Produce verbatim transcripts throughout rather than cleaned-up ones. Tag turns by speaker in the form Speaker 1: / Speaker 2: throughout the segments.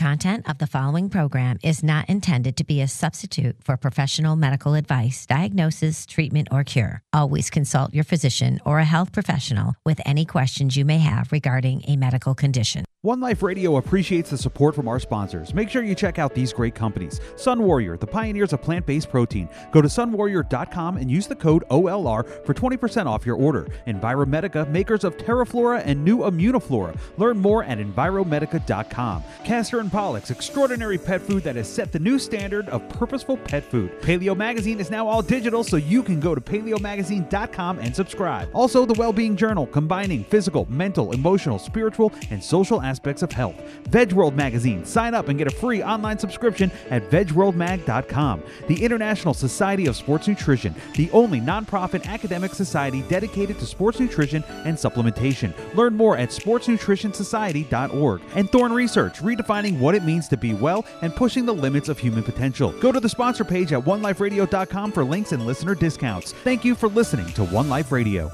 Speaker 1: content of the following program is not intended to be a substitute for professional medical advice, diagnosis, treatment, or cure. Always consult your physician or a health professional with any questions you may have regarding a medical condition.
Speaker 2: One Life Radio appreciates the support from our sponsors. Make sure you check out these great companies. Sun Warrior, the pioneers of plant-based protein. Go to sun warrior dot com and use the code O L R for twenty percent off your order. Enviromedica, makers of TerraFlora and new Immunoflora. Learn more at enviromedica dot com. Castor and Pollux, extraordinary pet food that has set the new standard of purposeful pet food. Paleo Magazine is now all digital, so you can go to paleo magazine dot com and subscribe. Also, the Wellbeing Journal, combining physical, mental, emotional, spiritual, and social aspects of health. Veg World Magazine. Sign up and get a free online subscription at veg world mag dot com. The International Society of Sports Nutrition, the only nonprofit academic society dedicated to sports nutrition and supplementation. Learn more at sports nutrition society dot org. And Thorne Research, redefining what it means to be well and pushing the limits of human potential. Go to the sponsor page at one life radio dot com for links and listener discounts. Thank you for listening to One Life Radio.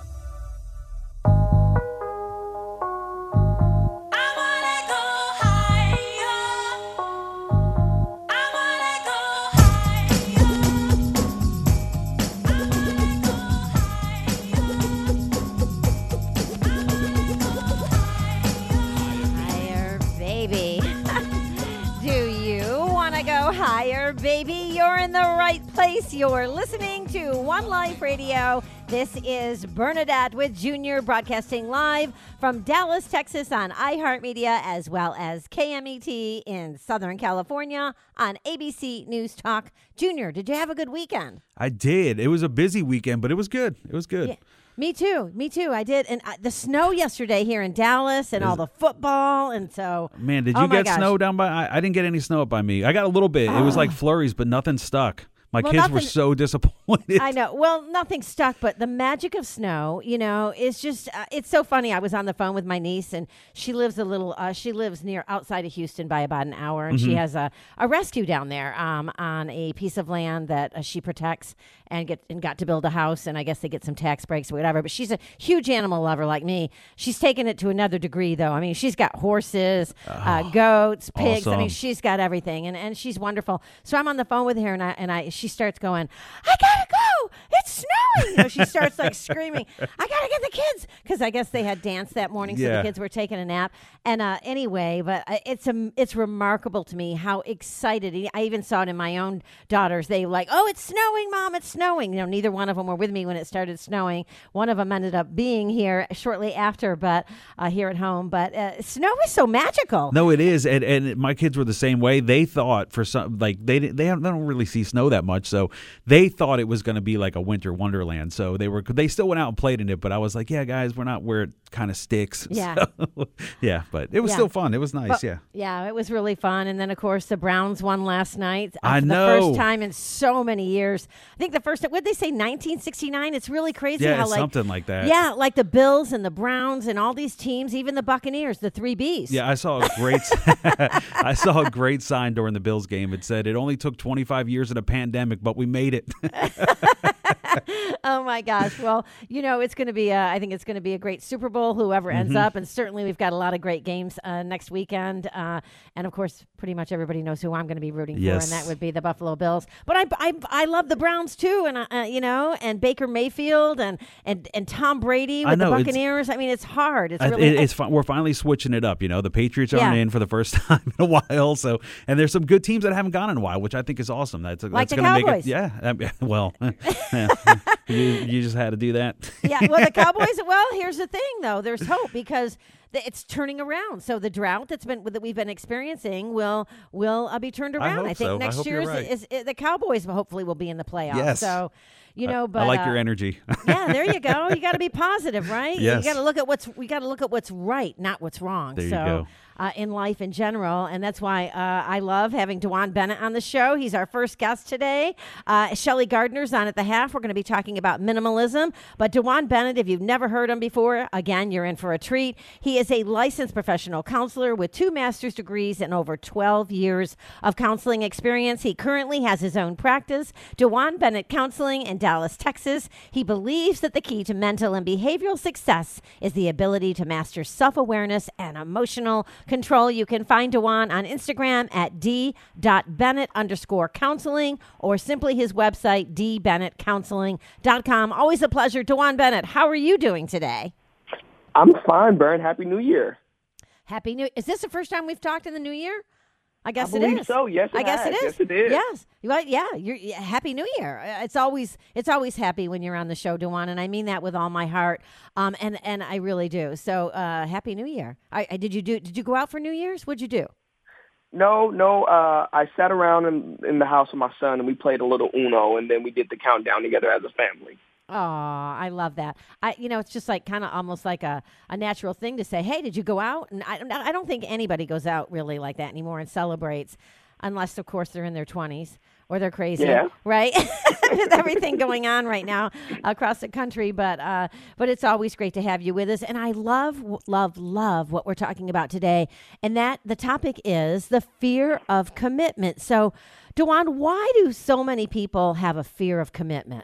Speaker 3: Higher, baby. You're in the right place. You're listening to One Life Radio. This is Bernadette with Junior, broadcasting live from Dallas, Texas on iHeartMedia, as well as K M E T in Southern California on A B C News Talk. Junior, did you have a good weekend?
Speaker 2: I did. It was a busy weekend, but it was good. It was good.
Speaker 3: Yeah. Me too. Me too. I did. And uh, the snow yesterday here in Dallas and Is, all the football. And so.
Speaker 2: Man, did you
Speaker 3: oh
Speaker 2: get
Speaker 3: gosh.
Speaker 2: snow down by? I, I didn't get any snow up by me. I got a little bit. Oh. It was like flurries, but nothing stuck. My
Speaker 3: well,
Speaker 2: kids
Speaker 3: nothing,
Speaker 2: were so disappointed.
Speaker 3: I know. Well, nothing stuck, but the magic of snow, you know, is just, uh, it's so funny. I was on the phone with my niece, and she lives a little, uh, she lives near outside of Houston by about an hour, and mm-hmm. she has a, a rescue down there um, on a piece of land that uh, she protects and get and got to build a house, and I guess they get some tax breaks or whatever, but she's a huge animal lover like me. She's taken it to another degree, though. I mean, she's got horses, oh, uh, goats, pigs.
Speaker 2: Awesome.
Speaker 3: I mean, she's got everything, and, and she's wonderful. So I'm on the phone with her, and I, and I she starts going, I gotta go. It's snowing. You know, she starts like screaming, I gotta get the kids. Because I guess they had dance that morning, so
Speaker 2: yeah.
Speaker 3: the kids were taking a nap. And uh, anyway, but it's a, it's remarkable to me how excited. I even saw it in my own daughters. They were like, oh, it's snowing, Mom, it's snowing. You know, neither one of them were with me when it started snowing. One of them ended up being here shortly after, but uh, here at home. But uh, snow is so magical.
Speaker 2: No, it is. And, and my kids were the same way. They thought for some, like they, they, have, they don't really see snow that much. So they thought it was going to be like a winter wonderland. So they were, they still went out and played in it. But I was like, yeah, guys, we're not where it kind of sticks.
Speaker 3: Yeah.
Speaker 2: So, yeah. But it was
Speaker 3: yeah.
Speaker 2: still fun. It was nice.
Speaker 3: But,
Speaker 2: yeah.
Speaker 3: Yeah, it was really fun. And then, of course, the Browns won last night. Uh,
Speaker 2: I
Speaker 3: for
Speaker 2: know.
Speaker 3: The first time in so many years. I think the first time, what did they say, nineteen sixty-nine? It's really crazy.
Speaker 2: Yeah,
Speaker 3: how, like,
Speaker 2: something like that.
Speaker 3: Yeah, like the Bills and the Browns and all these teams, even the Buccaneers, the three Bs.
Speaker 2: Yeah, I saw a great I saw a great sign during the Bills game. It said, it only took twenty-five years in a pandemic, but we made it.
Speaker 3: Oh my gosh. Well, you know, it's going to be, a, I think it's going to be a great Super Bowl, whoever ends
Speaker 2: mm-hmm.
Speaker 3: up. And certainly we've got a lot of great games uh, next weekend. Uh, and of course, pretty much everybody knows who I'm going to be rooting
Speaker 2: yes.
Speaker 3: for, and that would be the Buffalo Bills. But I, I, I love the Browns too. And, uh, you know, and Baker Mayfield and, and, and Tom Brady with
Speaker 2: know,
Speaker 3: the Buccaneers. I mean, it's hard. It's
Speaker 2: I,
Speaker 3: really
Speaker 2: it, it's fun. We're finally switching it up. You know, the Patriots aren't
Speaker 3: yeah.
Speaker 2: in for the first time in a while. So, and there's some good teams that haven't gone in a while, which I think is awesome. That's,
Speaker 3: like
Speaker 2: that's
Speaker 3: the
Speaker 2: going to
Speaker 3: Cowboys.
Speaker 2: make it. Yeah. Um, well, yeah. you, you just had to do that.
Speaker 3: Yeah. Well, the Cowboys, well, here's the thing, though. There's hope because it's turning around. So the drought that's been that we've been experiencing will will uh, be turned around.
Speaker 2: I, hope
Speaker 3: I think
Speaker 2: so.
Speaker 3: next
Speaker 2: I
Speaker 3: year
Speaker 2: right.
Speaker 3: is, is the Cowboys hopefully will be in the playoffs.
Speaker 2: Yes.
Speaker 3: So, you know, but
Speaker 2: I like
Speaker 3: uh,
Speaker 2: your energy.
Speaker 3: Yeah, there you go. You got to be positive, right?
Speaker 2: Yes.
Speaker 3: You got to look at what's we got to look at what's right, not what's wrong.
Speaker 2: There
Speaker 3: so,
Speaker 2: you go.
Speaker 3: Uh, in life in general, and that's why uh, I love having DeJuan Bennett on the show. He's our first guest today. Uh, Shelley Gardner's on at the half. We're going to be talking about minimalism. But DeJuan Bennett, if you've never heard him before, again, you're in for a treat. He is a licensed professional counselor with two master's degrees and over twelve years of counseling experience. He currently has his own practice, DeJuan Bennett Counseling in Dallas, Texas. He believes that the key to mental and behavioral success is the ability to master self-awareness and emotional control. You can find DeJuan on Instagram at d.bennett underscore counseling or simply his website, d bennett counseling dot com. Always a pleasure. DeJuan Bennett, how are you doing today?
Speaker 4: I'm fine, Bern. Happy New Year.
Speaker 3: Happy New Is this the first time we've talked in the new year? I guess
Speaker 4: I
Speaker 3: it
Speaker 4: believe
Speaker 3: is.
Speaker 4: so. Yes, it
Speaker 3: I guess
Speaker 4: has.
Speaker 3: it is.
Speaker 4: Yes, it is.
Speaker 3: Yes. Well, yeah. You're, yeah, Happy New Year. Uh, It's always it's always happy when you're on the show, DeJuan, and I mean that with all my heart. Um, and and I really do. So, uh, Happy New Year. I, I did you do? Did you go out for New Year's? What'd you do?
Speaker 4: No, no. Uh, I sat around in, in the house with my son, and we played a little Uno, and then we did the countdown together as a family.
Speaker 3: Oh, I love that. I, you know, it's just like kind of almost like a, a natural thing to say, hey, did you go out? And I, I don't think anybody goes out really like that anymore and celebrates, unless, of course, they're in their twenties or they're crazy,
Speaker 4: Yeah.
Speaker 3: right? With everything going on right now across the country. But uh, but it's always great to have you with us. And I love, love, love what we're talking about today. And that the topic is the fear of commitment. So, DeJuan, why do so many people have a fear of commitment?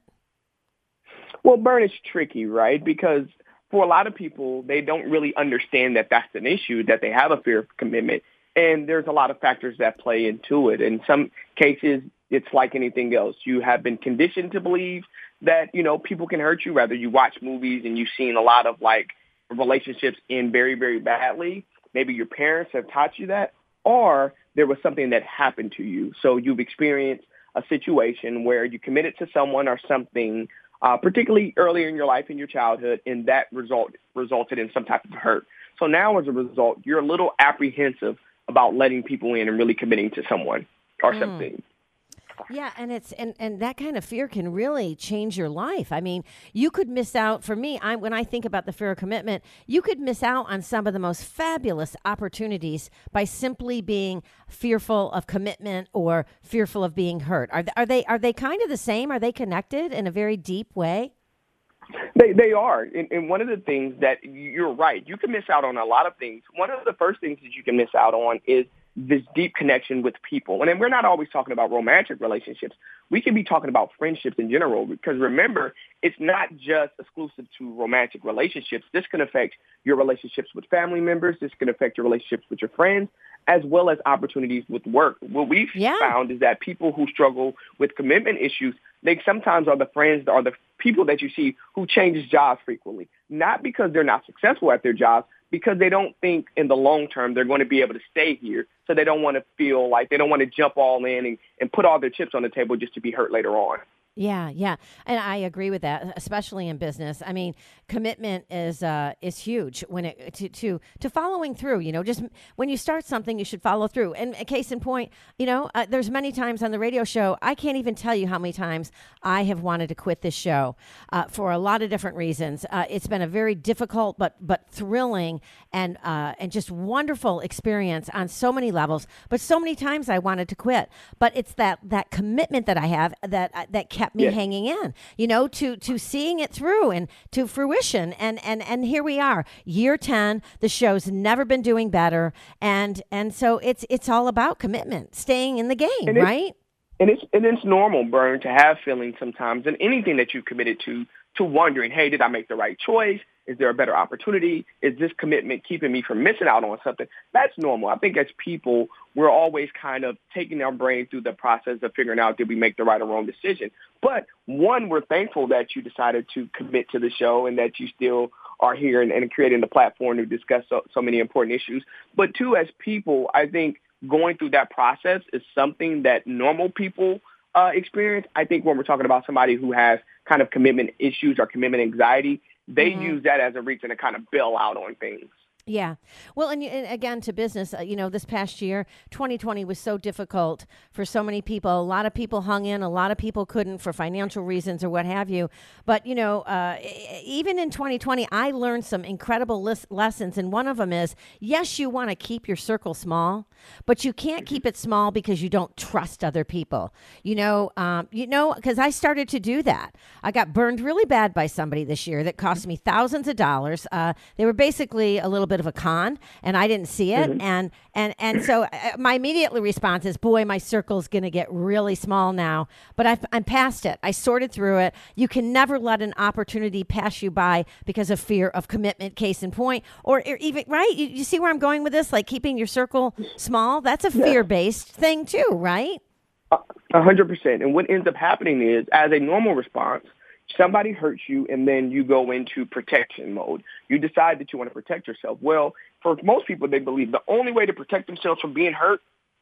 Speaker 4: Well, Bern, it's tricky, right? Because for a lot of people, they don't really understand that that's an issue, that they have a fear of commitment. And there's a lot of factors that play into it. In some cases, it's like anything else. You have been conditioned to believe that, you know, people can hurt you, whether you watch movies and you've seen a lot of, like, relationships end very, very badly. Maybe your parents have taught you that, or there was something that happened to you. So you've experienced a situation where you committed to someone or something, Uh, particularly earlier in your life, in your childhood, and that result resulted in some type of hurt. So now, as a result, you're a little apprehensive about letting people in and really committing to someone or
Speaker 3: Mm.
Speaker 4: something.
Speaker 3: Yeah, and it's and, and that kind of fear can really change your life. I mean, you could miss out. For me, I when I think about the fear of commitment, you could miss out on some of the most fabulous opportunities by simply being fearful of commitment or fearful of being hurt. Are th- are they are they kind of the same? Are they connected in a very deep way?
Speaker 4: They they are, and, and one of the things that you're right, you can miss out on a lot of things. One of the first things that you can miss out on is this deep connection with people. And then we're not always talking about romantic relationships. We can be talking about friendships in general, because remember, it's not just exclusive to romantic relationships. This can affect your relationships with family members. This can affect your relationships with your friends, as well as opportunities with work. What we've
Speaker 3: Yeah.
Speaker 4: found is that people who struggle with commitment issues, they sometimes are the friends or the people that you see who changes jobs frequently, not because they're not successful at their jobs, because they don't think in the long term they're going to be able to stay here. So they don't want to feel like they don't want to jump all in and, and put all their chips on the table just to be hurt later on.
Speaker 3: Yeah, yeah, and I agree with that, especially in business. I mean, commitment is uh, is huge when it to, to to following through. You know, just when you start something, you should follow through. And a case in point, you know, uh, there's many times on the radio show, I can't even tell you how many times I have wanted to quit this show uh, for a lot of different reasons. Uh, it's been a very difficult but but thrilling and uh, and just wonderful experience on so many levels. But so many times I wanted to quit. But it's that that commitment that I have that uh, that kept me
Speaker 4: Yes.
Speaker 3: hanging in, you know, to to seeing it through and to fruition. And and and here we are, year ten. The show's never been doing better, and and so it's it's all about commitment, staying in the game,
Speaker 4: And it-
Speaker 3: right?
Speaker 4: And it's and it's normal, Bern, to have feelings sometimes in anything that you've committed to, to wondering, hey, did I make the right choice? Is there a better opportunity? Is this commitment keeping me from missing out on something? That's normal. I think as people, we're always kind of taking our brain through the process of figuring out, did we make the right or wrong decision? But one, we're thankful that you decided to commit to the show and that you still are here and, and creating the platform to discuss so, so many important issues. But two, as people, I think going through that process is something that normal people uh, experience. I think when we're talking about somebody who has kind of commitment issues or commitment anxiety, they
Speaker 3: Mhm.
Speaker 4: use that as a reason to kind of bail out on things.
Speaker 3: Yeah. Well, and, and again, to business, uh, you know, this past year, twenty twenty was so difficult for so many people. A lot of people hung in, a lot of people couldn't for financial reasons or what have you. But, you know, uh, e- even in twenty twenty, I learned some incredible lis- lessons. And one of them is, yes, you want to keep your circle small, but you can't keep it small because you don't trust other people. You know, um, you know, because I started to do that. I got burned really bad by somebody this year that cost me thousands of dollars. Uh, they were basically a little bit bit of a con, and I didn't see it. Mm-hmm. And and and so my immediate response is, boy, my circle's going to get really small now. But I've, I'm past it. I sorted through it. You can never let an opportunity pass you by because of fear of commitment, case in point. Or, or even, right? You, you see where I'm going with this? Like keeping your circle small? That's a yeah. fear-based thing too, right?
Speaker 4: A hundred percent. And what ends up happening is, as a normal response, somebody hurts you and then you go into protection mode. You decide that you want to protect yourself. Well, for most people, they believe the only way to protect themselves from being hurt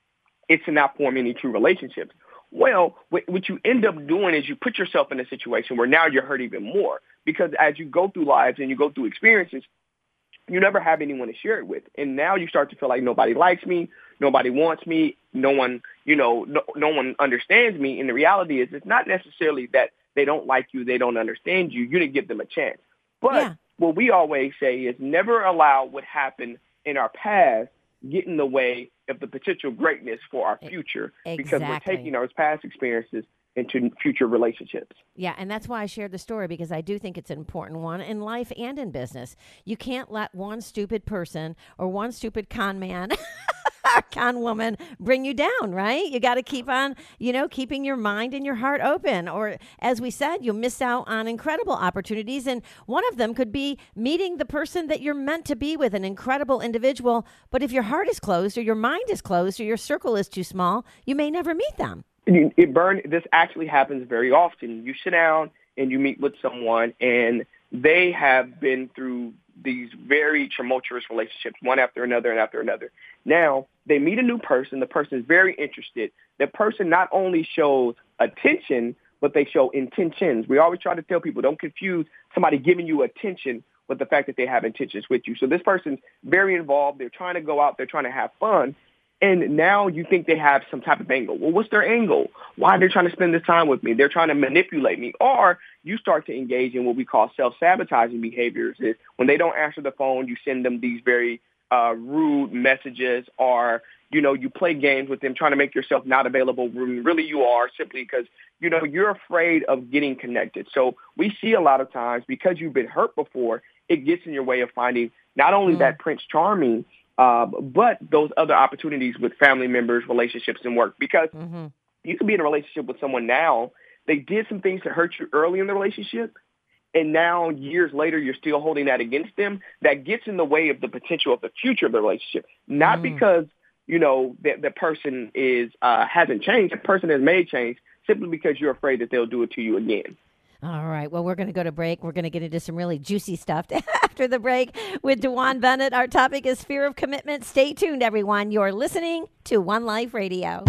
Speaker 4: is to not form any true relationships. Well, what, what you end up doing is you put yourself in a situation where now you're hurt even more, because as you go through lives and you go through experiences, you never have anyone to share it with. And now you start to feel like nobody likes me, nobody wants me, no one, you know, no, no one understands me. And the reality is it's not necessarily that they don't like you, they don't understand you. You didn't give them a chance. But yeah. what we always say is never allow what happened in our past get in the way of the potential greatness for our future. Exactly. Because we're taking those past experiences into future relationships.
Speaker 3: Yeah, and that's why I shared the story, because I do think it's an important one in life and in business. You can't let one stupid person or one stupid con man or con woman bring you down, right? You got to keep on, you know, keeping your mind and your heart open. Or as we said, you'll miss out on incredible opportunities. And one of them could be meeting the person that you're meant to be with, an incredible individual. But if your heart is closed or your mind is closed or your circle is too small, you may never meet them.
Speaker 4: It burn. This actually happens very often. You sit down and you meet with someone, and they have been through these very tumultuous relationships, one after another and after another. Now, they meet a new person. The person is very interested. The person not only shows attention, but they show intentions. We always try to tell people, don't confuse somebody giving you attention with the fact that they have intentions with you. So this person's very involved. They're trying to go out. They're trying to have fun. And now you think they have some type of angle. Well, what's their angle? Why are they trying to spend this time with me? They're trying to manipulate me. Or you start to engage in what we call self-sabotaging behaviors. Is when they don't answer the phone, you send them these very uh, rude messages, or, you know, you play games with them trying to make yourself not available when really you are, simply because, you know, you're afraid of getting connected. So we see a lot of times, because you've been hurt before, it gets in your way of finding not only mm. that Prince Charming, Uh, but those other opportunities with family members, relationships, and work. Because mm-hmm. you can be in a relationship with someone now, they did some things to hurt you early in the relationship, and now years later you're still holding that against them. That gets in the way of the potential of the future of the relationship. Not mm. because, you know, the, the person is uh, hasn't changed. The person has made change simply because you're afraid that they'll do it to you again.
Speaker 3: All right. Well, we're going to go to break. We're going to get into some really juicy stuff after the break with DeJuan Bennett. Our topic is fear of commitment. Stay tuned, everyone. You're listening to One Life Radio.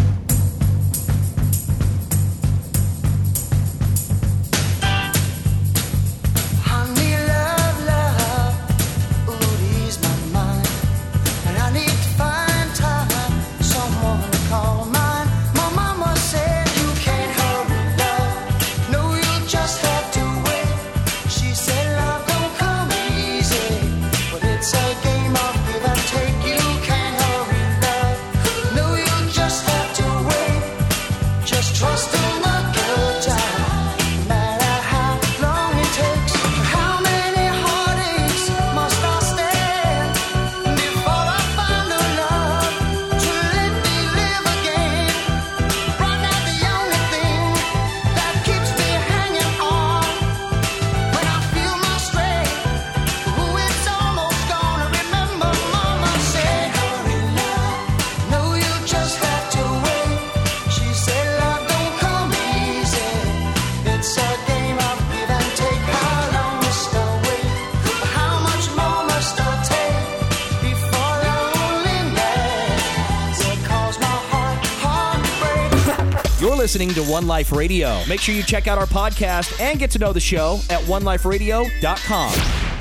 Speaker 5: Listening to One Life Radio. Make sure you check out our podcast and get to know the show at one life radio dot com.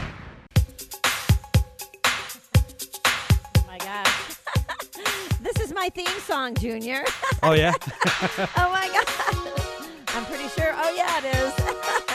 Speaker 3: Oh my gosh. This is my theme song, Junior.
Speaker 2: Oh, yeah?
Speaker 3: Oh my God. I'm pretty sure. Oh, yeah, it is.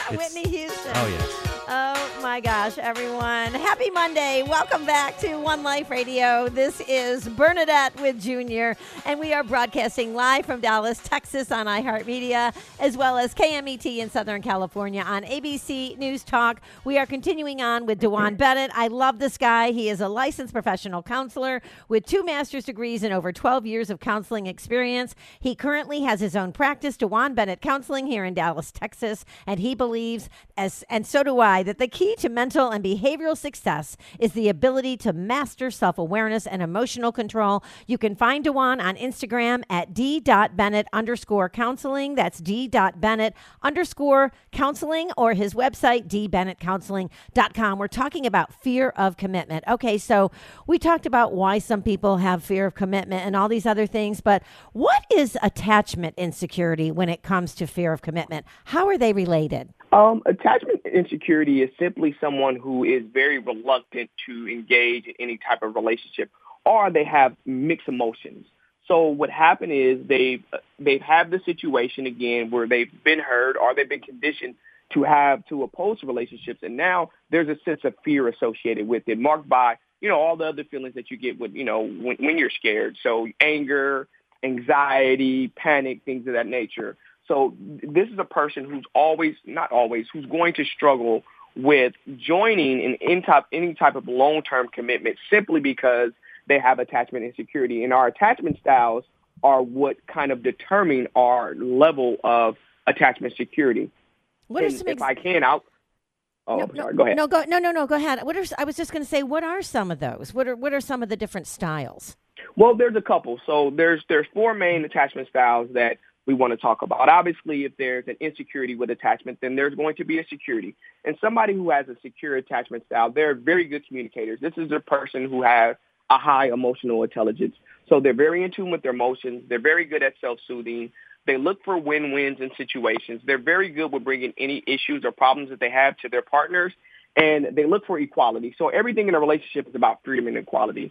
Speaker 3: Whitney Houston.
Speaker 5: Oh, yeah.
Speaker 3: Oh, my gosh, everyone. Happy Monday. Welcome back to One Life Radio. This is Bernadette with Junior, and we are broadcasting live from Dallas, Texas on iHeartMedia, as well as K M E T in Southern California on A B C News Talk. We are continuing on with Dewan Bennett. I love this guy. He is a licensed professional counselor with two master's degrees and over twelve years of counseling experience. He currently has his own practice, Dewan Bennett Counseling, here in Dallas, Texas, and he believes, as and so do I, that the key to mental and behavioral success is the ability to master self-awareness and emotional control. You can find Dewan on Instagram at d.bennett underscore counseling. That's d.bennett underscore counseling, or his website, d bennett counseling dot com. We're talking about fear of commitment. Okay, so we talked about why some people have fear of commitment and all these other things, but what is attachment insecurity when it comes to fear of commitment? How are they related?
Speaker 4: Um, attachment insecurity is simply someone who is very reluctant to engage in any type of relationship, or they have mixed emotions. So what happened is they've they've had the situation again where they've been hurt or they've been conditioned to have to oppose relationships, and now there's a sense of fear associated with it, marked by you know all the other feelings that you get with you know when, when you're scared. So anger, anxiety, panic, things of that nature. So this is a person who's always, not always, who's going to struggle with joining in any type, any type of long-term commitment simply because they have attachment insecurity. And our attachment styles are what kind of determine our level of attachment security.
Speaker 3: What are
Speaker 4: and
Speaker 3: some
Speaker 4: if
Speaker 3: ex-
Speaker 4: I can, I'll... Oh,
Speaker 3: no,
Speaker 4: I'm sorry.
Speaker 3: No,
Speaker 4: go ahead.
Speaker 3: No, go, no, no, no, go ahead. What are, I was just going to say, what are some of those? What are what are some of the different styles?
Speaker 4: Well, there's a couple. So there's there's four main attachment styles that we want to talk about. Obviously, if there's an insecurity with attachment, then there's going to be a security. And somebody who has a secure attachment style, they're very good communicators. This is a person who has a high emotional intelligence. So they're very in tune with their emotions. They're very good at self-soothing. They look for win-wins in situations. They're very good with bringing any issues or problems that they have to their partners. And they look for equality. So everything in a relationship is about freedom and equality.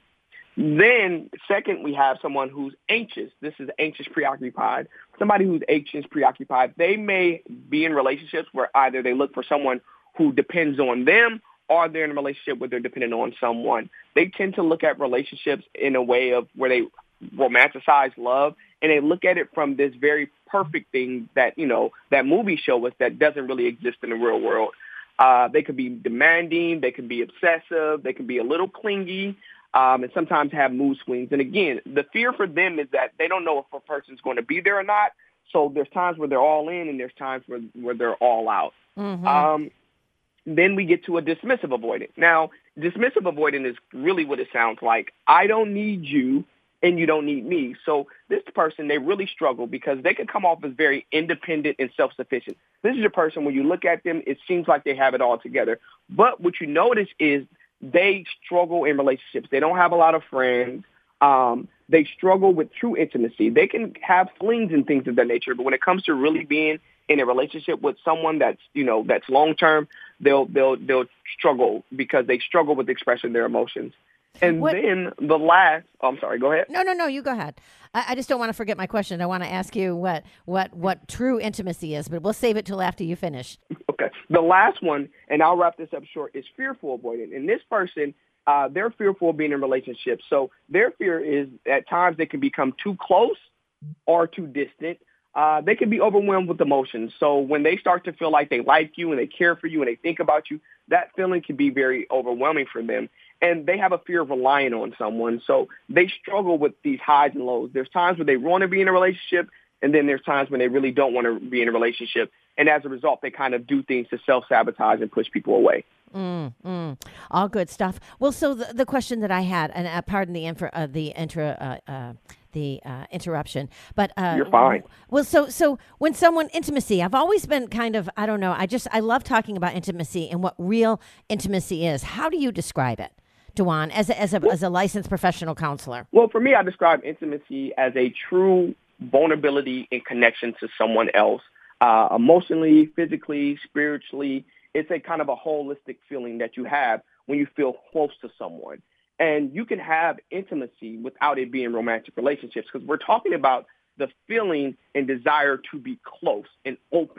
Speaker 4: Then, second, we have someone who's anxious. This is anxious preoccupied. Somebody who's anxious preoccupied, they may be in relationships where either they look for someone who depends on them or they're in a relationship where they're dependent on someone. They tend to look at relationships in a way of where they romanticize love, and they look at it from this very perfect thing that, you know, that movie show us that doesn't really exist in the real world. Uh, they could be demanding. They can be obsessive. They can be a little clingy. Um, and sometimes have mood swings. And again, the fear for them is that they don't know if a person's going to be there or not. So there's times where they're all in and there's times where, where they're all out.
Speaker 3: Mm-hmm.
Speaker 4: Um, then we get to a dismissive avoidant. Now, dismissive avoidant is really what it sounds like. I don't need you and you don't need me. So this person, they really struggle because they can come off as very independent and self-sufficient. This is a person, when you look at them, it seems like they have it all together. But what you notice is they struggle in relationships. They don't have a lot of friends. Um, they struggle with true intimacy. They can have flings and things of that nature, but when it comes to really being in a relationship with someone that's, you know, that's long term, they'll they'll they'll struggle because they struggle with expressing their emotions. And
Speaker 3: What-
Speaker 4: then the last, oh, I'm sorry, go ahead.
Speaker 3: No, no, no, you go ahead. I, I just don't want to forget my question. I want to ask you what, what, what true intimacy is, but we'll save it till after you finish.
Speaker 4: Okay. The last one, and I'll wrap this up short, is fearful avoidant. And this person, uh, they're fearful of being in relationships. So their fear is at times they can become too close or too distant. Uh, they can be overwhelmed with emotions. So when they start to feel like they like you and they care for you and they think about you, that feeling can be very overwhelming for them. And they have a fear of relying on someone. So they struggle with these highs and lows. There's times where they want to be in a relationship, and then there's times when they really don't want to be in a relationship. And as a result, they kind of do things to self-sabotage and push people away.
Speaker 3: Mm, mm. All good stuff. Well, so the, the question that I had, and uh, pardon the infra, uh, the intra, uh, uh, the uh, interruption, but uh,
Speaker 4: You're fine.
Speaker 3: Well, so so when someone intimacy, I've always been kind of I don't know. I just I love talking about intimacy and what real intimacy is. How do you describe it, Dewan, as a, as a as a licensed professional counselor?
Speaker 4: Well, for me, I describe intimacy as a true vulnerability and connection to someone else, uh, emotionally, physically, spiritually. It's a kind of a holistic feeling that you have when you feel close to someone. And you can have intimacy without it being romantic relationships, because we're talking about the feeling and desire to be close and open.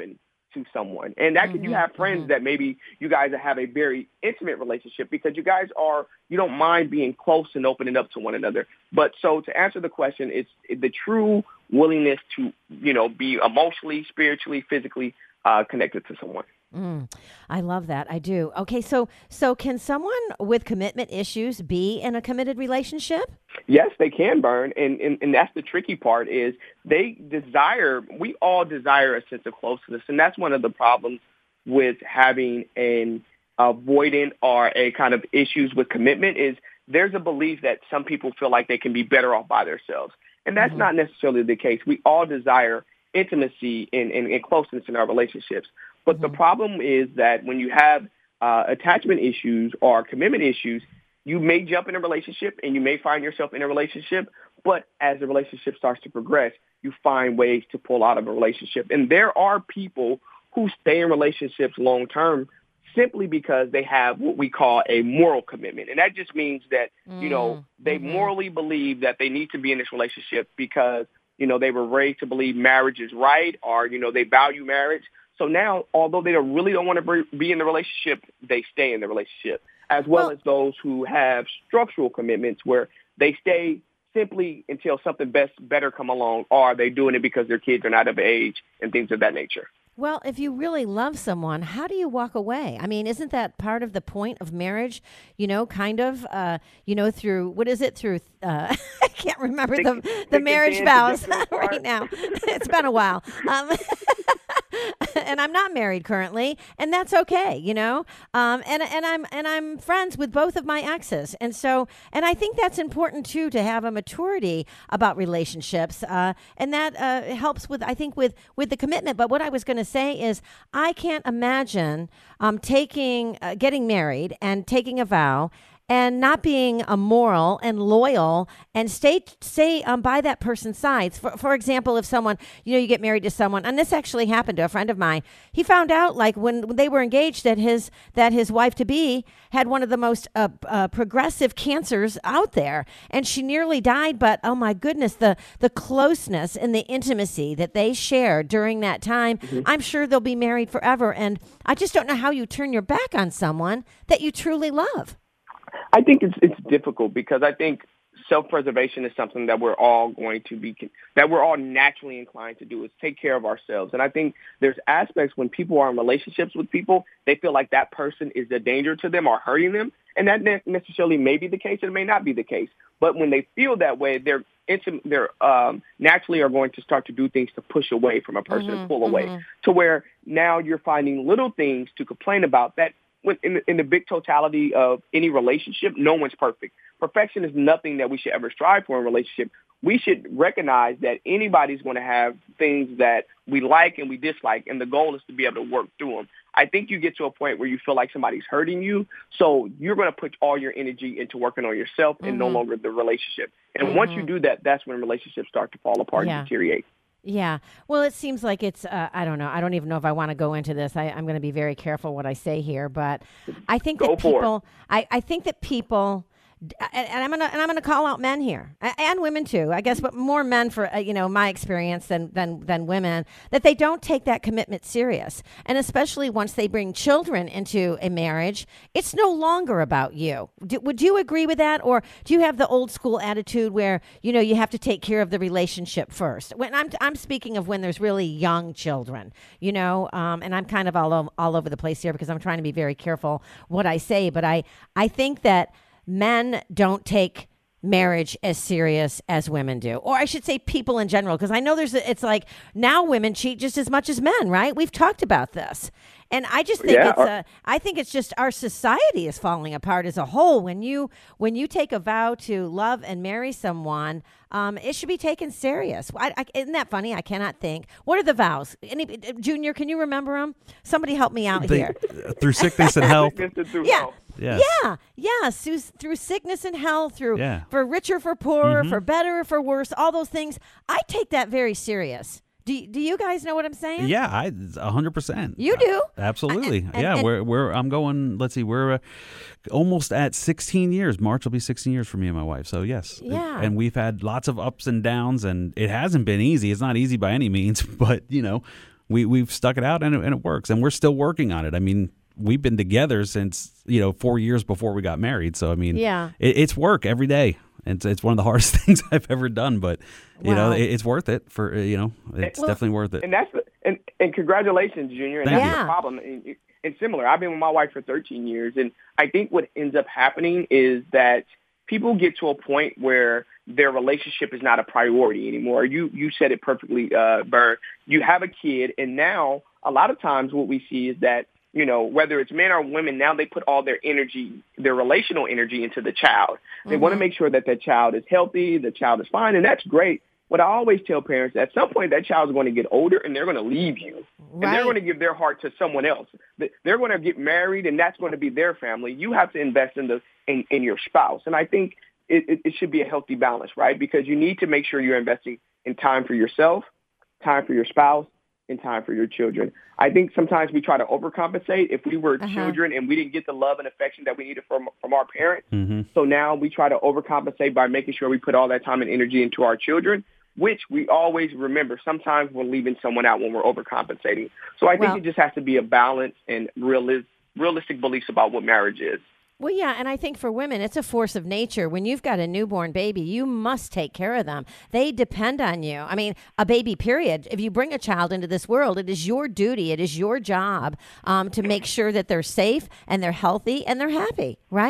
Speaker 4: to someone. And that mm-hmm, you have friends mm-hmm. that maybe you guys have a very intimate relationship because you guys are, you don't mind being close and opening up to one another. But so to answer the question, it's the true willingness to, you know, be emotionally, spiritually, physically uh, connected to someone.
Speaker 3: Mm, I love that. I do. Okay, so so can someone with commitment issues be in a committed relationship?
Speaker 4: Yes, they can, Burn. And, and and that's the tricky part is they desire, we all desire a sense of closeness. And that's one of the problems with having an avoidant or a kind of issues with commitment is there's a belief that some people feel like they can be better off by themselves. And that's mm-hmm. not necessarily the case. We all desire intimacy and, and, and closeness in our relationships. But mm-hmm. the problem is that when you have uh, attachment issues or commitment issues, you may jump in a relationship and you may find yourself in a relationship. But as the relationship starts to progress, you find ways to pull out of a relationship. And there are people who stay in relationships long term simply because they have what we call a moral commitment. And that just means that, mm-hmm. you know, they mm-hmm. morally believe that they need to be in this relationship because, you know, they were raised to believe marriage is right or, you know, they value marriage. So now, although they don't really don't want to be in the relationship, they stay in the relationship, as well, well as those who have structural commitments where they stay simply until something best better come along, or they doing it because their kids are not of age and things of that nature.
Speaker 3: Well, if you really love someone, how do you walk away? I mean, isn't that part of the point of marriage? You know, kind of, uh, you know, through, what is it, through, uh, I can't remember think, the the think marriage vows right now. It's been a while. Um, and I'm not married currently, and that's okay, you know. Um, and and I'm and I'm friends with both of my exes, and so and I think that's important too to have a maturity about relationships, uh, and that uh, helps with I think with with the commitment. But what I was going to say is, I can't imagine um, taking uh, getting married and taking a vow and not being a moral and loyal and stay stay um, by that person's sides. For for example, if someone, you know, you get married to someone, and this actually happened to a friend of mine. He found out, like when, when they were engaged, that his that his wife to be had one of the most uh, uh, progressive cancers out there, and she nearly died. But oh my goodness, the the closeness and the intimacy that they shared during that time, mm-hmm. I'm sure they'll be married forever. And I just don't know how you turn your back on someone that you truly love.
Speaker 4: I think it's it's difficult because I think self-preservation is something that we're all going to be, that we're all naturally inclined to do, is take care of ourselves. And I think there's aspects when people are in relationships with people, they feel like that person is a danger to them or hurting them. And that ne- necessarily may be the case. It may not be the case. But when they feel that way, they're intim- they're um, naturally are going to start to do things to push away from a person mm-hmm, and pull away mm-hmm. to where now you're finding little things to complain about that. In the, in the big totality of any relationship, no one's perfect. Perfection is nothing that we should ever strive for in a relationship. We should recognize that anybody's going to have things that we like and we dislike, and the goal is to be able to work through them. I think you get to a point where you feel like somebody's hurting you, so you're going to put all your energy into working on yourself and mm-hmm. no longer the relationship. And mm-hmm. once you do that, that's when relationships start to fall apart yeah. and deteriorate.
Speaker 3: Yeah. Well, it seems like it's, uh, I don't know. I don't even know if I want to go into this. I, I'm going to be very careful what I say here, but I think that people, I, I think that people, and, and I'm going to, and I'm going to call out men here and women too, I guess, but more men for, uh, you know, my experience than, than, than women, that they don't take that commitment serious. And especially once they bring children into a marriage, it's no longer about you. Do, would you agree with that? Or do you have the old school attitude where, you know, you have to take care of the relationship first? When I'm, I'm speaking of when there's really young children, you know, um, and I'm kind of all, o- all over the place here because I'm trying to be very careful what I say, but I, I think that men don't take marriage as serious as women do, or I should say people in general, because I know there's a, it's like now women cheat just as much as men, right? We've talked about this, and I just think yeah. it's a, I think it's just our society is falling apart as a whole. When you when you take a vow to love and marry someone, um, it should be taken serious. I, I, isn't that funny? I cannot think. What are the vows? Any Junior, can you remember them? Somebody help me out
Speaker 2: they,
Speaker 3: here.
Speaker 2: Through sickness and health.
Speaker 3: yeah.
Speaker 2: Yes.
Speaker 3: Yeah, yeah, through, through sickness and health, through
Speaker 2: yeah.
Speaker 3: for richer, for poorer,
Speaker 2: mm-hmm.
Speaker 3: for better, for worse, all those things. I take that very serious. Do Do you guys know what I'm saying?
Speaker 2: Yeah, I a hundred percent.
Speaker 3: You do
Speaker 2: uh, absolutely.
Speaker 3: And, and,
Speaker 2: yeah,
Speaker 3: and,
Speaker 2: we're we're I'm going. Let's see, we're uh, almost at sixteen years. March will be sixteen years for me and my wife. So yes,
Speaker 3: yeah,
Speaker 2: and we've had lots of ups and downs, and it hasn't been easy. It's not easy by any means, but you know. we we've stuck it out and it, and it works, and we're still working on it. I mean, we've been together since, you know, four years before we got married. So I mean,
Speaker 3: yeah,
Speaker 2: it, it's work every day. It's it's one of the hardest things I've ever done, but you
Speaker 3: wow.
Speaker 2: know, it, it's worth it for you know, it's
Speaker 4: well,
Speaker 2: definitely worth it.
Speaker 4: And that's the, and and congratulations, Junior. And
Speaker 2: Thank
Speaker 4: that's
Speaker 3: you.
Speaker 4: the problem. And, and similar, I've been with my wife for thirteen years, and I think what ends up happening is that people get to a point where their relationship is not a priority anymore. You you said it perfectly, uh, Bert. You have a kid, and now a lot of times what we see is that, you know, whether it's men or women, now they put all their energy, their relational energy into the child. They mm-hmm. want to make sure that that child is healthy, the child is fine, and that's great. What I always tell parents, at some point that child's going to get older and they're going to leave you. Right. And they're going to give their heart to someone else. They're going to get married, and that's going to be their family. You have to invest in the in, in your spouse. And I think it, it, it should be a healthy balance, right? Because you need to make sure you're investing in time for yourself, time for your spouse, and time for your children. I think sometimes we try to overcompensate. If we were uh-huh. children and we didn't get the love and affection that we needed from from our parents, mm-hmm. so now we try to overcompensate by making sure we put all that time and energy into our children, which we always remember. Sometimes we're leaving someone out when we're overcompensating. So I think
Speaker 3: well,
Speaker 4: it just has to be a balance and realis- realistic beliefs about what marriage is.
Speaker 3: Well, yeah, and I think for women, it's a force of nature. When you've got a newborn baby, you must take care of them. They depend on you. I mean, a baby, period. If you bring a child into this world, it is your duty, it is your job um, to make sure that they're safe and they're healthy and they're happy, right?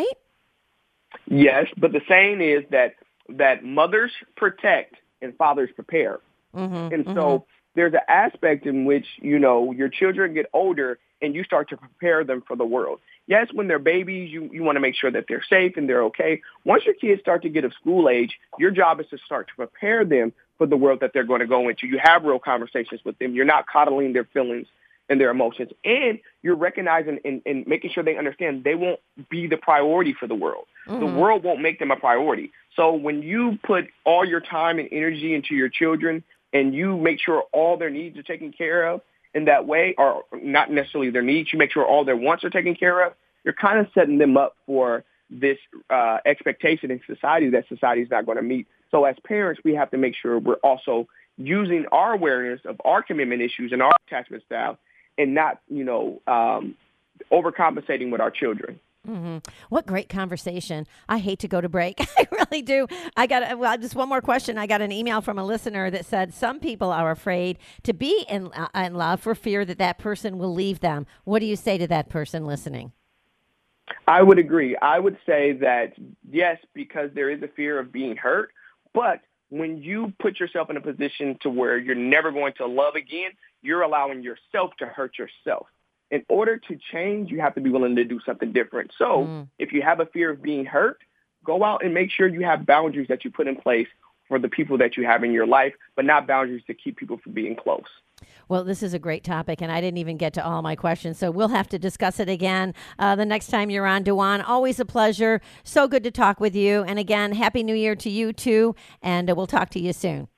Speaker 4: Yes, but the saying is that that mothers protect and fathers prepare. Mm-hmm, and so mm-hmm. there's an aspect in which, you know, your children get older and you start to prepare them for the world. Yes, when they're babies, you, you want to make sure that they're safe and they're okay. Once your kids start to get of school age, your job is to start to prepare them for the world that they're going to go into. You have real conversations with them. You're not coddling their feelings and their emotions. And you're recognizing and, and making sure they understand they won't be the priority for the world. Mm-hmm. The world won't make them a priority. So when you put all your time and energy into your children and you make sure all their needs are taken care of, in that way, or not necessarily their needs, you make sure all their wants are taken care of, you're kind of setting them up for this uh, expectation in society that society is not going to meet. So as parents, we have to make sure we're also using our awareness of our commitment issues and our attachment style and not, you know, um, overcompensating with our children.
Speaker 3: Mm-hmm. What great conversation. I hate to go to break. I really do. I got well, just one more question. I got an email from a listener that said some people are afraid to be in, uh, in love for fear that that person will leave them. What do you say to that person listening?
Speaker 4: I would agree. I would say that, yes, because there is a fear of being hurt. But when you put yourself in a position to where you're never going to love again, you're allowing yourself to hurt yourself. In order to change, you have to be willing to do something different. So mm. if you have a fear of being hurt, go out and make sure you have boundaries that you put in place for the people that you have in your life, but not boundaries to keep people from being close.
Speaker 3: Well, this is a great topic, and I didn't even get to all my questions, so we'll have to discuss it again uh, the next time you're on, DeJuan. Always a pleasure. So good to talk with you. And again, Happy New Year to you, too, and uh, we'll talk to you soon.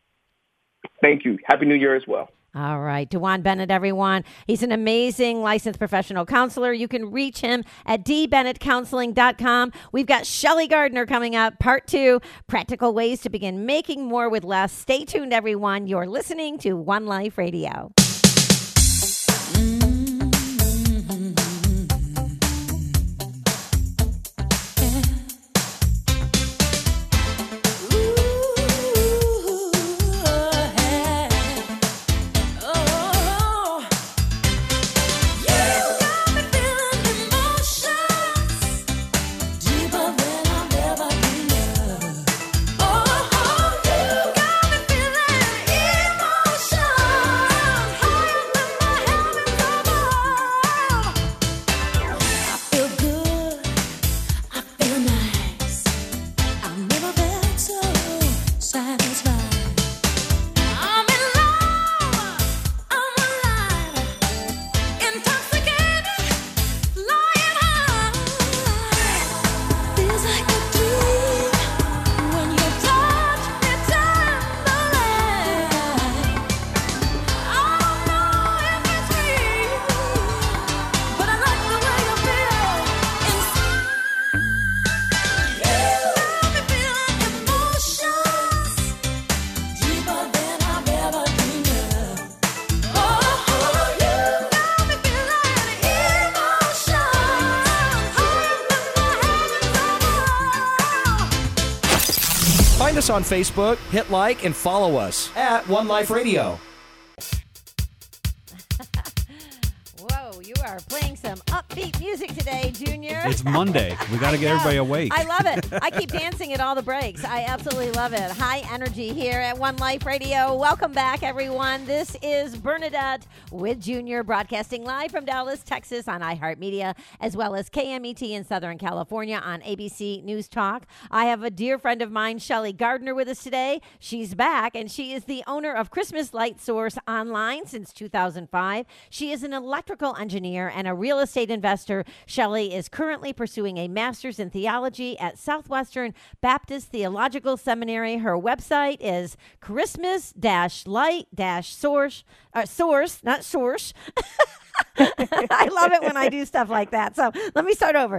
Speaker 4: Thank you. Happy New Year as well.
Speaker 3: All right. DeJuan Bennett, everyone. He's an amazing licensed professional counselor. You can reach him at d bennett counseling dot com. We've got Shelly Gardner coming up, part two, practical ways to begin making more with less. Stay tuned, everyone. You're listening to One Life Radio.
Speaker 5: us on Facebook, hit like, and follow us at One Life Radio.
Speaker 3: Whoa, you are playing some upbeat music today, Junior.
Speaker 2: It's Monday. We got to get everybody awake.
Speaker 3: I love it. I keep dancing at all the breaks. I absolutely love it. High energy here at One Life Radio. Welcome back, everyone. This is Bernadette with Junior, broadcasting live from Dallas, Texas on iHeartMedia, as well as K M E T in Southern California on A B C News Talk. I have a dear friend of mine, Shelly Gardner, with us today. She's back, and she is the owner of Christmas Light Source Online since two thousand five. She is an electrical engineer and a real estate investor. Shelly is currently pursuing a master's in theology at Southwestern Baptist Theological Seminary. Her website is Christmas-light-source, uh, source, not source. I love it when I do stuff like that. So let me start over.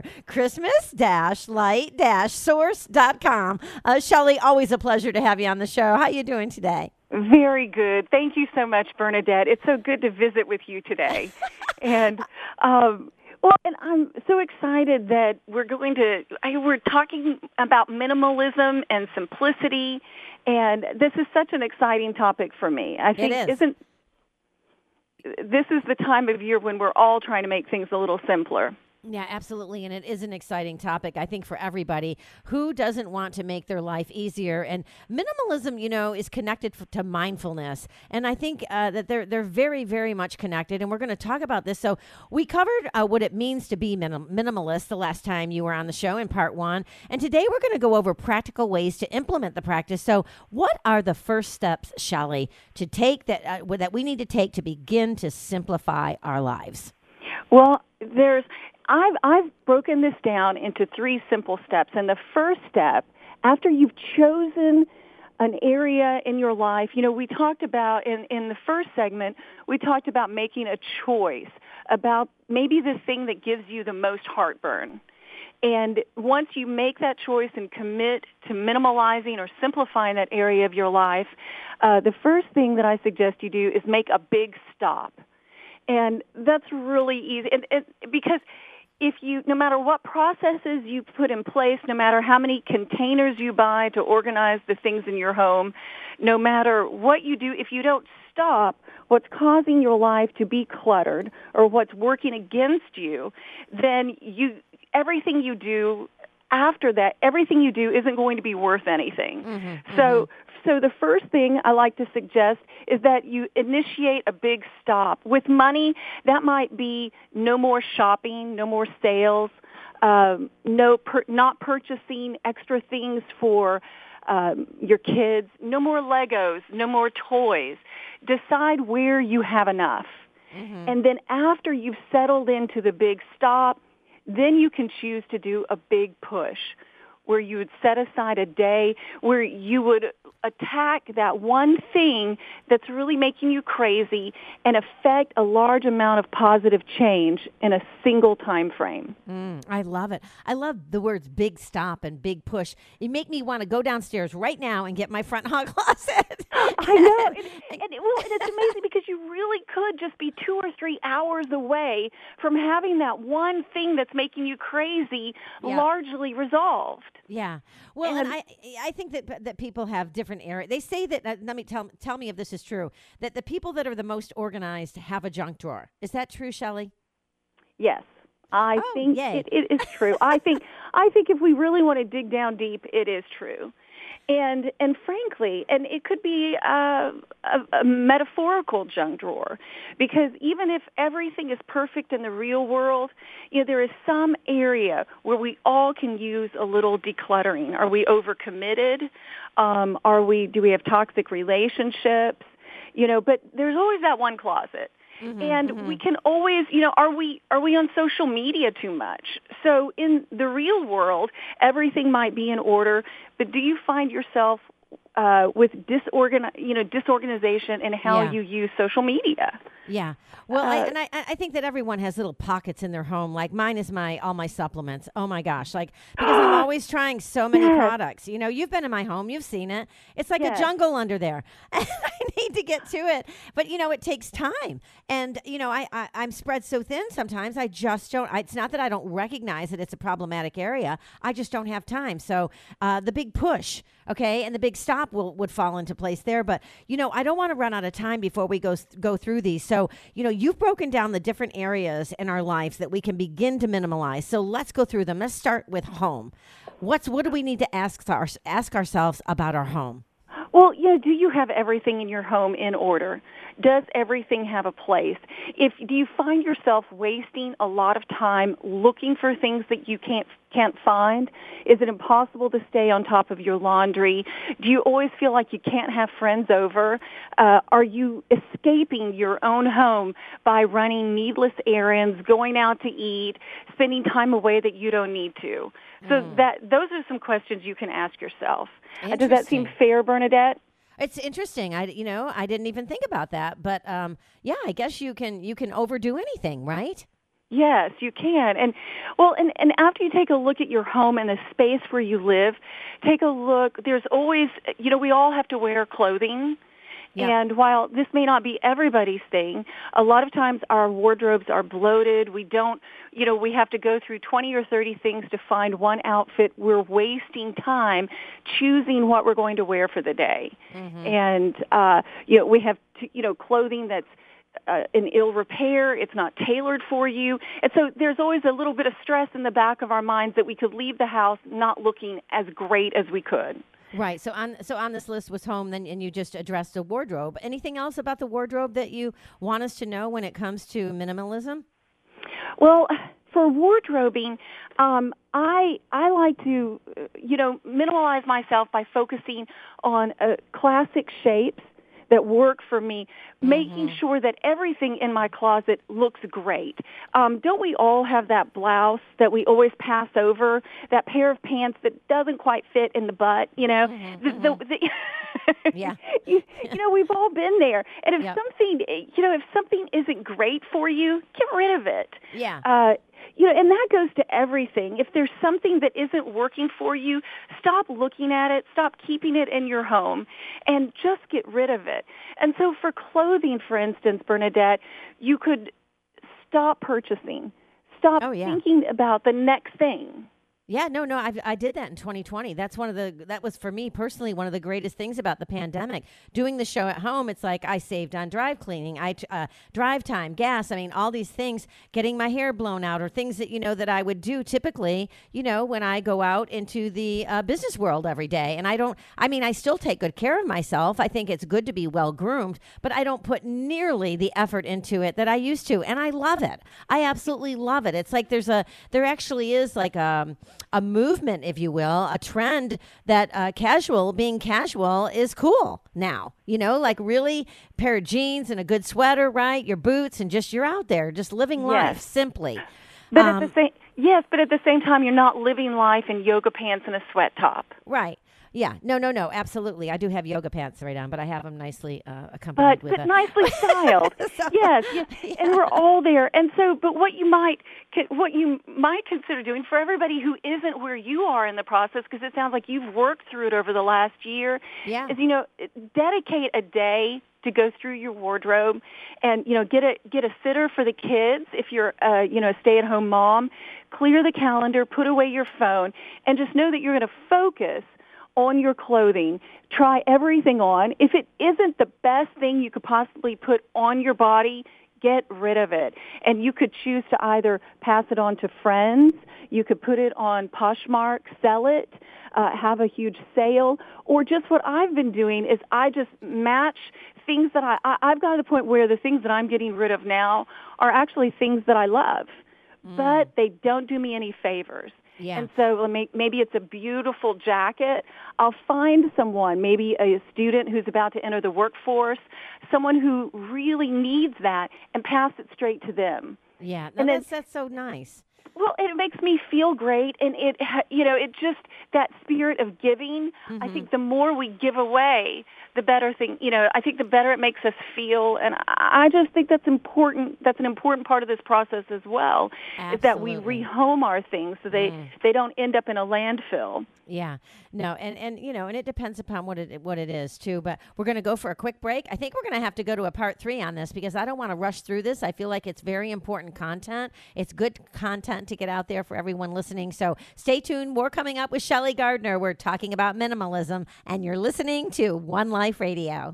Speaker 3: Christmas-light-source dot com. Uh, Shelly, always a pleasure to have you on the show. How you doing today?
Speaker 6: Very good. Thank you so much, Bernadette. It's so good to visit with you today. and um, well, and I'm so excited that we're going to. I, we're talking about minimalism and simplicity, and this is such an exciting topic for me. I think
Speaker 3: it is.
Speaker 6: isn't this is the time of year when we're all trying to make things a little simpler.
Speaker 3: Yeah, absolutely. And it is an exciting topic, I think, for everybody. Who doesn't want to make their life easier? And minimalism, you know, is connected f- to mindfulness. And I think uh, that they're they're very, very much connected. And we're going to talk about this. So we covered uh, what it means to be minim- minimalist the last time you were on the show in part one. And today we're going to go over practical ways to implement the practice. So what are the first steps, Shelly, to take that, uh, that we need to take to begin to simplify our lives?
Speaker 6: Well, there's... I've, I've broken this down into three simple steps. And the first step, after you've chosen an area in your life, you know, we talked about in, in the first segment, we talked about making a choice about maybe the thing that gives you the most heartburn. And once you make that choice and commit to minimalizing or simplifying that area of your life, uh, the first thing that I suggest you do is make a big stop. And that's really easy, and, and because if you, no matter what processes you put in place, no matter how many containers you buy to organize the things in your home, no matter what you do, if you don't stop what's causing your life to be cluttered or what's working against you, then you, everything you do after that, everything you do isn't going to be worth anything. Mm-hmm, so, mm-hmm. So the first thing I like to suggest is that you initiate a big stop. With money, that might be no more shopping, no more sales, um, no per, not purchasing extra things for um, your kids, no more Legos, no more toys. Decide where you have enough. Mm-hmm. And then after you've settled into the big stop, then you can choose to do a big push, where you would set aside a day where you would attack that one thing that's really making you crazy and affect a large amount of positive change in a single time frame.
Speaker 3: Mm, I love it. I love the words big stop and big push. You make me want to go downstairs right now and get my front hall closet.
Speaker 6: I know. And, and, it, well, and it's amazing because you really could just be two or three hours away from having that one thing that's making you crazy yeah. largely resolved.
Speaker 3: Yeah. Well, and, and I I think that that people have different areas. They say that, uh, let me tell tell me if this is true, that the people that are the most organized have a junk drawer. Is that true, Shelly?
Speaker 6: Yes. I
Speaker 3: oh,
Speaker 6: think it, it is true. I think I think if we really want to dig down deep, it is true. And and frankly, and it could be a, a, a metaphorical junk drawer, because even if everything is perfect in the real world, you know, there is some area where we all can use a little decluttering. Are we overcommitted? Um, are we? Do we have toxic relationships? You know, but there's always that one closet. Mm-hmm, and mm-hmm. we can always, you know, are we are we on social media too much? So in the real world, everything might be in order, but do you find yourself uh, with disorgan, you know, disorganization in how
Speaker 3: yeah.
Speaker 6: you use social media?
Speaker 3: Yeah. Well,
Speaker 6: uh,
Speaker 3: I, and I, I think that everyone has little pockets in their home. Like mine is my all my supplements. Oh my gosh! Like because I'm always trying so many
Speaker 6: yes.
Speaker 3: products. You know, you've been in my home, you've seen it. It's like
Speaker 6: yes.
Speaker 3: a jungle under there. And I need to get to it. But, you know, it takes time. And, you know, I, I, I'm spread so thin sometimes. I just don't. I, it's not that I don't recognize that it's a problematic area. I just don't have time. So uh, the big push, okay, and the big stop will would fall into place there. But, you know, I don't want to run out of time before we go, go through these. So, you know, you've broken down the different areas in our lives that we can begin to minimalize. So let's go through them. Let's start with home. What's what do we need to ask our, ask ourselves about our home?
Speaker 6: Well, you know, do you have everything in your home in order? Does everything have a place? If do you find yourself wasting a lot of time looking for things that you can't can't find? Is it impossible to stay on top of your laundry? Do you always feel like you can't have friends over? Uh, are you escaping your own home by running needless errands, going out to eat, spending time away that you don't need to? So
Speaker 3: Mm.
Speaker 6: that those are some questions you can ask yourself. Uh, Does that seem fair, Bernadette?
Speaker 3: It's interesting. I, you know, I didn't even think about that. But um, yeah, I guess you can you can overdo anything, right?
Speaker 6: Yes, you can. And well, and, and after you take a look at your home and the space where you live, take a look. There's always, you know, we all have to wear clothing. Yeah. And while this may not be everybody's thing, a lot of times our wardrobes are bloated. We don't, you know, we have to go through twenty or thirty things to find one outfit. We're wasting time choosing what we're going to wear for the day. Mm-hmm. And, uh, you know, we have, to, you know, clothing that's uh, in ill repair. It's not tailored for you. And so there's always a little bit of stress in the back of our minds that we could leave the house not looking as great as we could.
Speaker 3: Right. So on so on this list was home, then, and you just addressed the wardrobe. Anything else about the wardrobe that you want us to know when it comes to minimalism?
Speaker 6: Well, for wardrobing, um, I I like to, you know, minimalize myself by focusing on uh, classic shapes that work for me, mm-hmm. making sure that everything in my closet looks great. Um, don't we all have that blouse that we always pass over, that pair of pants that doesn't quite fit in the butt, you know? Mm-hmm. The, the, the
Speaker 3: yeah.
Speaker 6: you, you know, we've all been there. And if
Speaker 3: yep.
Speaker 6: something, you know, if something isn't great for you, get rid of it.
Speaker 3: Yeah.
Speaker 6: Uh, You know, and that goes to everything. If there's something that isn't working for you, stop looking at it, stop keeping it in your home, and just get rid of it. And so for clothing, for instance, Bernadette, you could stop purchasing. Stop
Speaker 3: oh, yeah.
Speaker 6: thinking about the next thing.
Speaker 3: Yeah, no, no, I I did that in twenty twenty. That's one of the, that was for me personally one of the greatest things about the pandemic. Doing the show at home, it's like I saved on drive cleaning, I uh, drive time, gas, I mean, all these things, getting my hair blown out or things that, you know, that I would do typically, you know, when I go out into the uh, business world every day. And I don't, I mean, I still take good care of myself. I think it's good to be well groomed, but I don't put nearly the effort into it that I used to. And I love it. I absolutely love it. It's like there's a, there actually is like a, a movement, if you will, a trend that uh, casual, being casual is cool now. You know, like really pair of jeans and a good sweater, right? Your boots and just you're out there just living life
Speaker 6: yes.
Speaker 3: simply.
Speaker 6: But
Speaker 3: um,
Speaker 6: at the same yes, but at the same time, you're not living life in yoga pants and a sweat top.
Speaker 3: Right. Yeah, no, no, no, absolutely. I do have yoga pants right on, but I have them nicely uh, accompanied
Speaker 6: but,
Speaker 3: with
Speaker 6: but
Speaker 3: a...
Speaker 6: nicely styled. so, yes, yes. Yeah. And we're all there. And so, but what you might, what you might consider doing for everybody who isn't where you are in the process, because it sounds like you've worked through it over the last year,
Speaker 3: yeah.
Speaker 6: is, you know, dedicate a day to go through your wardrobe and, you know, get a, get a sitter for the kids if you're, uh, you know, a stay-at-home mom. Clear the calendar, put away your phone, and just know that you're going to focus on your clothing. Try everything on. If it isn't the best thing you could possibly put on your body, get rid of it. And you could choose to either pass it on to friends, you could put it on Poshmark, sell it, uh, have a huge sale, or just what I've been doing is I just match things that I, I I've got to the point where the things that I'm getting rid of now are actually things that I love, mm. but they don't do me any favors.
Speaker 3: Yeah.
Speaker 6: And so maybe it's a beautiful jacket. I'll find someone, maybe a student who's about to enter the workforce, someone who really needs that, and pass it straight to them.
Speaker 3: Yeah, no,
Speaker 6: and
Speaker 3: that's,
Speaker 6: then,
Speaker 3: that's so nice.
Speaker 6: Well, it makes me feel great, and it, you know, it just, that spirit of giving, mm-hmm. I think the more we give away, the better thing, you know, I think the better it makes us feel. And I just think that's important. That's an important part of this process as well,
Speaker 3: Absolutely.
Speaker 6: is that we rehome our things so they, mm. they don't end up in a landfill.
Speaker 3: Yeah, no, and, and you know, and it depends upon what it what it is too. But we're going to go for a quick break. I think we're going to have to go to a part three on this because I don't want to rush through this. I feel like it's very important content. It's good content to get out there for everyone listening. So stay tuned. More coming up with Shelly Gardner. We're talking about minimalism, and you're listening to One Life Radio.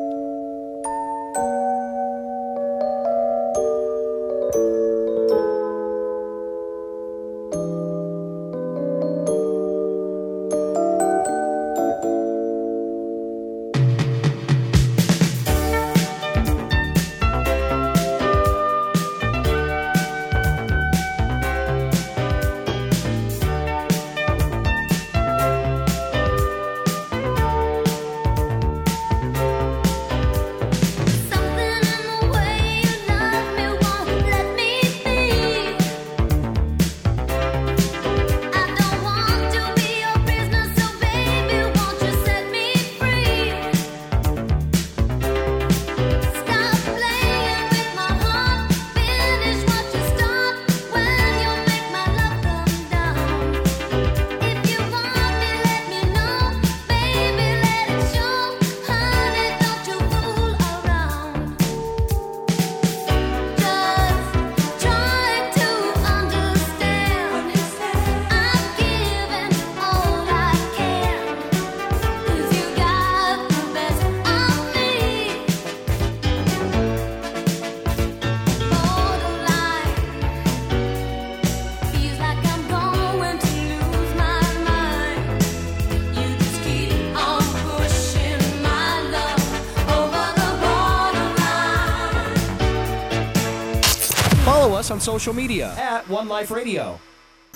Speaker 5: Follow us on social media at One Life Radio.
Speaker 3: Oh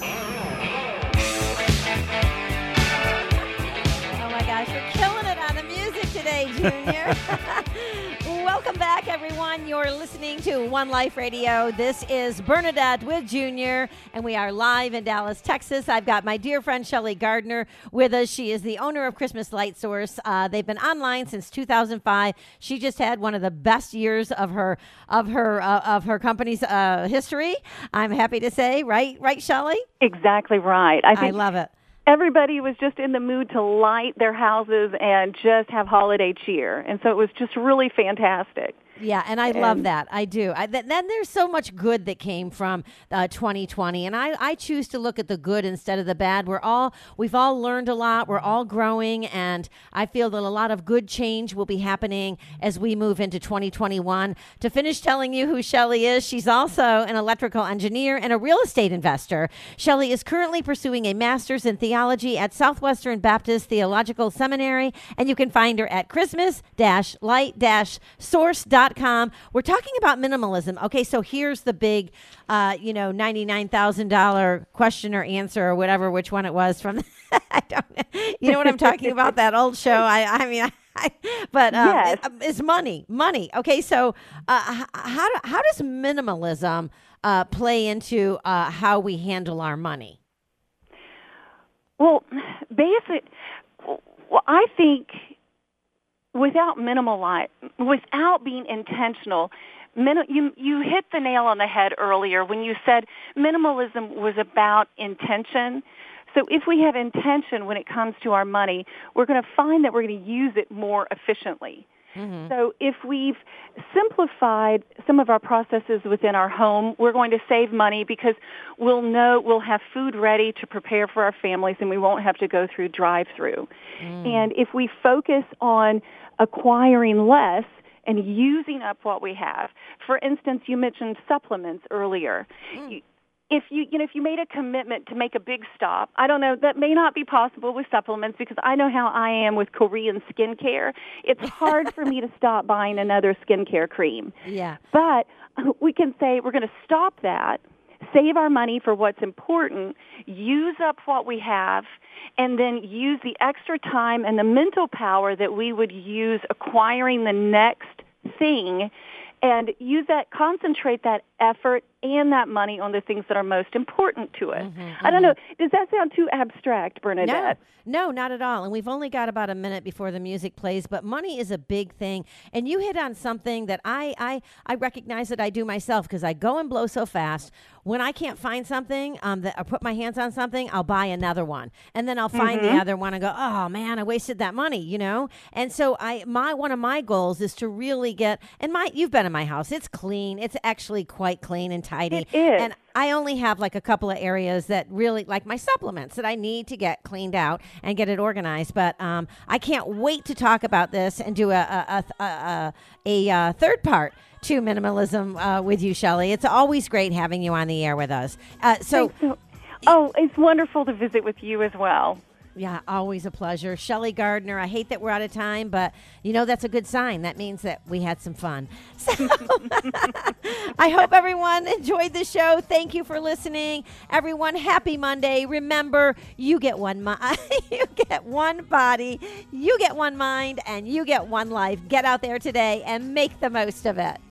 Speaker 3: my gosh, you're killing it on the music today, Junior. Welcome back, everyone. You're listening to One Life Radio. This is Bernadette with Junior, and we are live in Dallas, Texas. I've got my dear friend Shelly Gardner with us. She is the owner of Christmas Light Source. Uh, they've been online since two thousand five. She just had one of the best years of her of her uh, of her company's uh, history. I'm happy to say, right, right, Shelly?
Speaker 6: Exactly right. I think
Speaker 3: I love it.
Speaker 6: Everybody was just in the mood to light their houses and just have holiday cheer. And so it was just really fantastic.
Speaker 3: Yeah, and I and, love that. I do. I, th- then there's so much good that came from uh, twenty twenty, and I, I choose to look at the good instead of the bad. We're all we've all learned a lot. We're all growing, and I feel that a lot of good change will be happening as we move into twenty twenty-one. To finish telling you who Shelly is, she's also an electrical engineer and a real estate investor. Shelly is currently pursuing a master's in theology at Southwestern Baptist Theological Seminary, and you can find her at christmas dash light dash source dot com. We're talking about minimalism. Okay, so here's the big, uh, you know, ninety-nine thousand dollars question or answer or whatever, which one it was from. I don't, you know what I'm talking about? That old show. I, I mean, I, but um,
Speaker 6: yes.
Speaker 3: it, it's money, money. Okay, so uh, how do, how does minimalism uh, play into uh, how we handle our money?
Speaker 6: Well, basic. Well, I think. Without minimalize, without being intentional, min- you you hit the nail on the head earlier when you said minimalism was about intention. So if we have intention when it comes to our money, we're going to find that we're going to use it more efficiently. Mm-hmm. So if we've simplified some of our processes within our home, we're going to save money because we'll know we'll have food ready to prepare for our families and we won't have to go through drive-through. Mm. And if we focus on acquiring less and using up what we have, for instance, you mentioned supplements earlier. Mm. If you, you know, if you made a commitment to make a big stop, I don't know, that may not be possible with supplements because I know how I am with Korean skincare. It's hard for me to stop buying another skincare cream.
Speaker 3: Yeah.
Speaker 6: But we can say we're going to stop that, save our money for what's important, use up what we have, and then use the extra time and the mental power that we would use acquiring the next thing and use that, concentrate that effort and that money on the things that are most important to us.
Speaker 3: Mm-hmm,
Speaker 6: I don't
Speaker 3: mm-hmm.
Speaker 6: know. Does that sound too abstract, Bernadette?
Speaker 3: No, no, not at all. And we've only got about a minute before the music plays, but money is a big thing. And you hit on something that I I, I recognize that I do myself because I go and blow so fast. When I can't find something, um, that I put my hands on something, I'll buy another one, and then I'll find
Speaker 6: Mm-hmm.
Speaker 3: the other one and go, oh man, I wasted that money, you know. And so I, my one of my goals is to really get. And my, you've been in my house; it's clean. It's actually quite clean and tidy.
Speaker 6: It is.
Speaker 3: And I only have like a couple of areas that really, like my supplements, that I need to get cleaned out and get it organized. But um, I can't wait to talk about this and do a a a, a, a, a third part to minimalism uh, with you, Shelley. It's always great having you on the air with us. Uh, so,
Speaker 6: so, oh, it's wonderful to visit with you as well.
Speaker 3: yeah, always a pleasure. Shelley Gardner, I hate that we're out of time, but you know that's a good sign. That means that we had some fun. So I hope everyone enjoyed the show. Thank you for listening. Everyone, happy Monday. Remember, you get one mi- you get one body, you get one mind, and you get one life. Get out there today and make the most of it.